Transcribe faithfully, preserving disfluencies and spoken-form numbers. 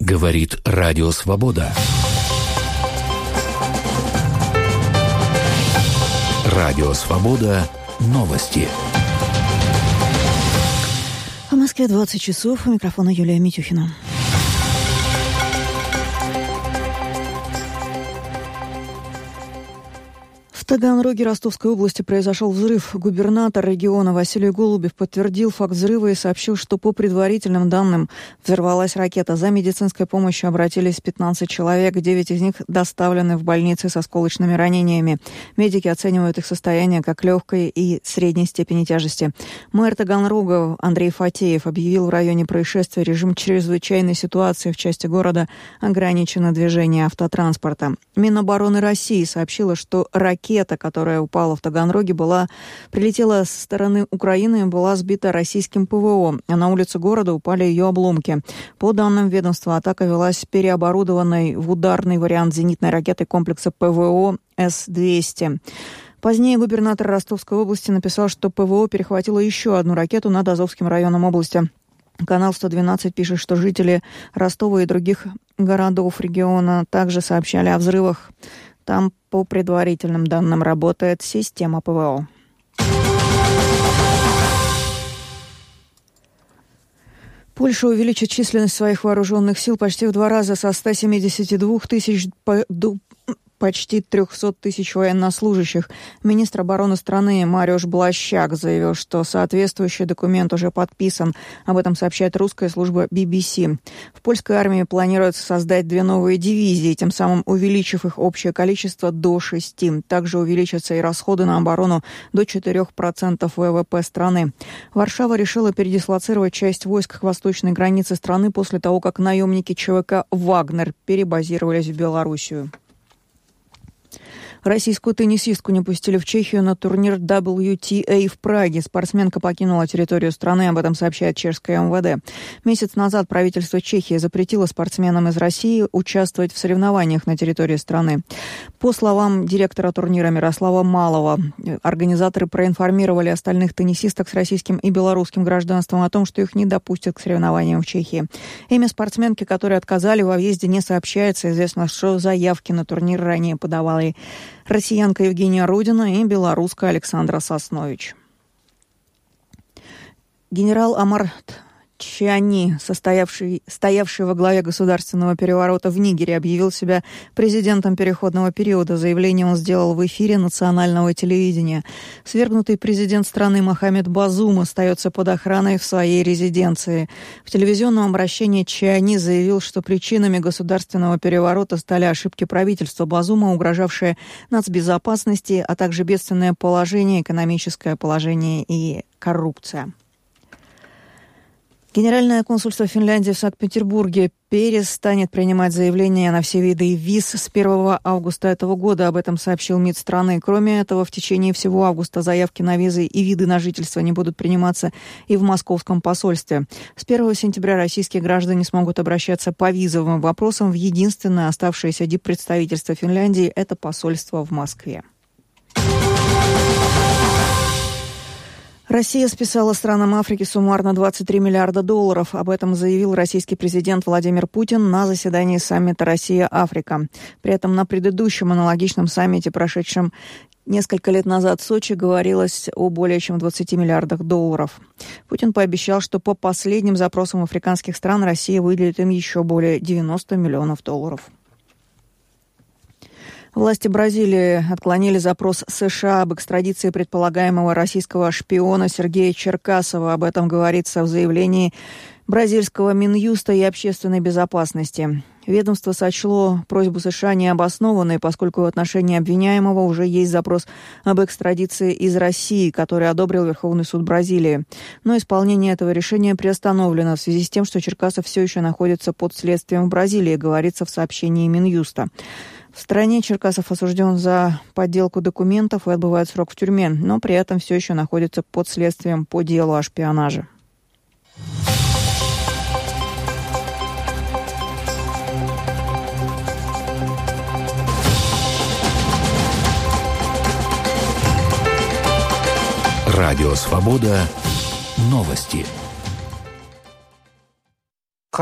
Говорит Радио Свобода. Радио Свобода. Новости. В Москве двадцать часов. У микрофона Юлия Митюхина. В Таганроге Ростовской области произошел взрыв. Губернатор региона Василий Голубев подтвердил факт взрыва и сообщил, что по предварительным данным взорвалась ракета. За медицинской помощью обратились пятнадцать человек, девять из них доставлены в больницы с осколочными ранениями. Медики оценивают их состояние как легкое и средней степени тяжести. Мэр Таганрога Андрей Фатеев объявил в районе происшествия режим чрезвычайной ситуации. В части города ограничено движение автотранспорта. Минобороны России сообщила, что ракета, которая упала в Таганроге, была, прилетела со стороны Украины и была сбита российским ПВО, а на улице города упали ее обломки. По данным ведомства, атака велась переоборудованной в ударный вариант зенитной ракеты комплекса ПВО С двести. Позднее губернатор Ростовской области написал, что ПВО перехватило еще одну ракету над Азовским районом области. Канал сто двенадцать пишет, что жители Ростова и других городов региона также сообщали о взрывах. Там, по предварительным данным, работает система ПВО. Польша увеличит численность своих вооруженных сил почти в два раза, со ста семидесяти двух тысяч до почти трехсот тысяч военнослужащих. Министр обороны страны Мариуш Блащак заявил, что соответствующий документ уже подписан. Об этом сообщает русская служба би би си. В польской армии планируется создать две новые дивизии, тем самым увеличив их общее количество до шести. Также увеличатся и расходы на оборону до четырёх процентов вэ вэ пэ страны. Варшава решила передислоцировать часть войск к восточной границе страны после того, как наемники ЧВК «Вагнер» перебазировались в Белоруссию. Российскую теннисистку не пустили в Чехию на турнир дабл ю ти эй в Праге. Спортсменка покинула территорию страны, об этом сообщает чешское эм вэ дэ. Месяц назад правительство Чехии запретило спортсменам из России участвовать в соревнованиях на территории страны. По словам директора турнира Мирослава Малова, организаторы проинформировали остальных теннисисток с российским и белорусским гражданством о том, что их не допустят к соревнованиям в Чехии. Имя спортсменки, которые отказали во въезде, не сообщается. Известно, что заявки на турнир ранее подавали россиянка Евгения Рудина и белоруска Александра Соснович. Генерал Амар Чиани, состоявший, стоявший во главе государственного переворота в Нигере, объявил себя президентом переходного периода. Заявление он сделал в эфире национального телевидения. Свергнутый президент страны Мохаммед Базум остается под охраной в своей резиденции. В телевизионном обращении Чиани заявил, что причинами государственного переворота стали ошибки правительства Базума, угрожавшие нацбезопасности, а также бедственное положение, экономическое положение и коррупция. Генеральное консульство Финляндии в Санкт-Петербурге перестанет принимать заявления на все виды виз с первого августа этого года. Об этом сообщил МИД страны. Кроме этого, в течение всего августа заявки на визы и виды на жительство не будут приниматься и в московском посольстве. С первого сентября российские граждане смогут обращаться по визовым вопросам в единственное оставшееся диппредставительство Финляндии – это посольство в Москве. Россия списала странам Африки суммарно двадцать три миллиарда долларов. Об этом заявил российский президент Владимир Путин на заседании саммита «Россия-Африка». При этом на предыдущем аналогичном саммите, прошедшем несколько лет назад в Сочи, говорилось о более чем двадцати миллиардах долларов. Путин пообещал, что по последним запросам африканских стран Россия выделит им еще более девяноста миллионов долларов. Власти Бразилии отклонили запрос США об экстрадиции предполагаемого российского шпиона Сергея Черкасова. Об этом говорится в заявлении бразильского Минюста и общественной безопасности. Ведомство сочло просьбу США необоснованной, поскольку в отношении обвиняемого уже есть запрос об экстрадиции из России, который одобрил Верховный суд Бразилии. Но исполнение этого решения приостановлено в связи с тем, что Черкасов все еще находится под следствием в Бразилии, говорится в сообщении Минюста. В стране Черкасов осужден за подделку документов и отбывает срок в тюрьме, но при этом все еще находится под следствием по делу о шпионаже. Радио Свобода. Новости.